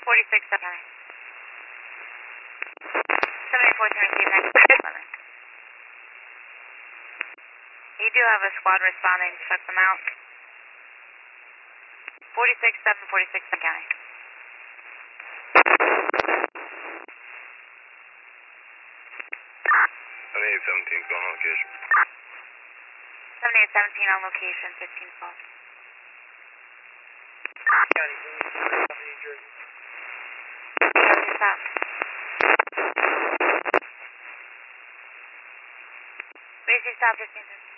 County. 74 You do have a squad responding to check them out. 46-7, County. 7817's going on location. 7817 on location, 15 calls. County, New Jersey. Jersey South. Basic South 15.